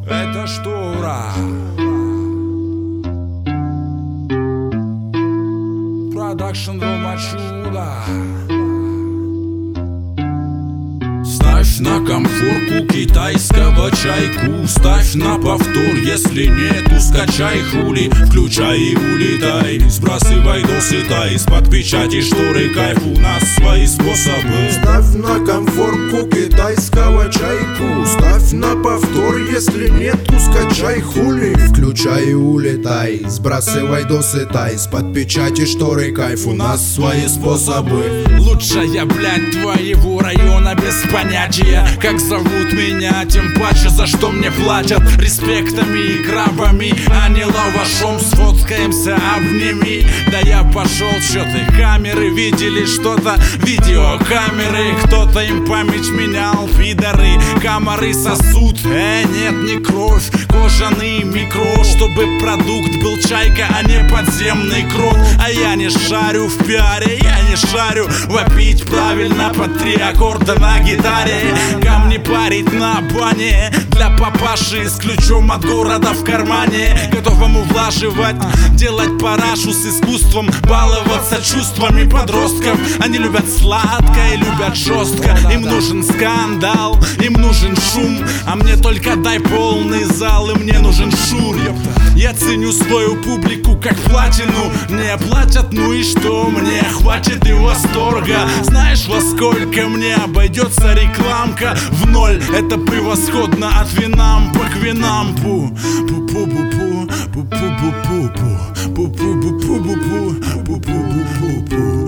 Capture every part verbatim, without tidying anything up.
Это что, ура? Продакшн Рома Чудо. Ставь на комфорку китайского чайку, ставь на повтор, если нету, скачай хули. Включай и улетай, сбрасывай досы тайс, под печати шторы, кайф, у нас свои способы. Ставь на комфорку китайского чайку, ставь на повтор, если нету, скачай хули. Включай и улетай, сбрасывай досы тайс, под печати шторы, кайф, у нас свои способы. Лучшая, блядь, твоего района без понятия, как зовут меня, тем паче за что мне платят. Респектами и крабами, а не лавашом. Сфоткаемся, обними. Да я пошел, чё ты, камеры видели что-то, видеокамеры. Кто-то им память менял, пидоры. Комары сосут, э, нет, не кровь, кожаный микро, чтобы продукт был чайка, а не подземный крот. А я не шарю в пиаре, я не шарю вопить правильно под три аккорда на гитаре. Камни парить на бане для папаши с ключом от города в кармане, готовому влаживать, делать парашу с искусством, баловаться чувствами подростков. Они любят сладко и любят жестко. Им нужен скандал, им нужен шум, а мне только дай полный зал, и мне нужен шур. Я ценю свою публику как платину. Мне платят, ну и что, мне хватит и восторга. Знаешь, во сколько мне обойдется рекламка? В ноль, это превосходно от винампа к винампу. Пу-пу-пу-пу, пу-пу-пу-пу-пу, пу-пу-пу-пу-пу, пу-пу-пу-пу-пу,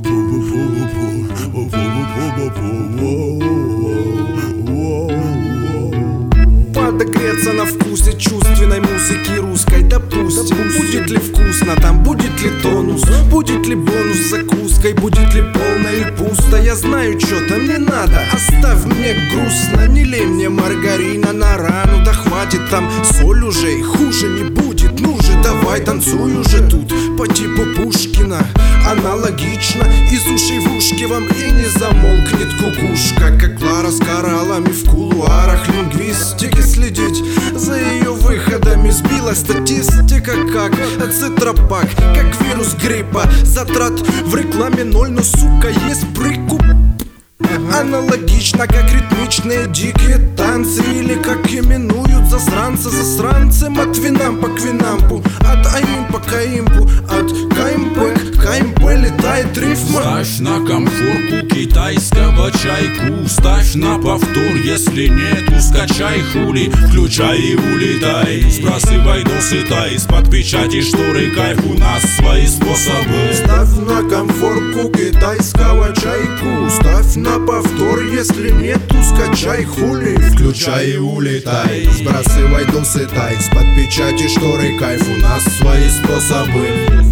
подогреться на вкусе чувственной музыки русской, допустим. Будет ли вкусно, там будет ли тонус, будет ли бонус с закуской, будет ли полно или пусто. Я знаю, что там не надо, оставь мне грустно. Не лей мне маргарина на рану, да хватит там соль уже, и хуже не будет. Ну же, давай танцуй уже тут по типу Пушкина. Аналогично, из ушей в ушки вам и не замолкнет кукушка. Как Клара с кораллами в кулуарах лингвистики, следить за ее выходами. Сбила статистика как цитропак, как вирус гриппа. Затрат в рекламе ноль, но, сука, есть прикуп. Аналогично, как ритмичные дикие танцы, или как именуют засранца засранцем. От винампа к винампу, от аимпа к аимпу, от каймпэ к каймпэ летает рифма. Ставь на комфорку китайского чайку, ставь на повтор, если нету, скачай хули. Включай и улетай, сбрасывай досы тайс, под печати шторы, кайф, у нас свои способы. Ставь на комфорку китайского чайку, ставь на повтор, если нету, скачай хули. Включай и улетай, сбрасывай досы тайс, под печати шторы, кайф, у нас свои способы.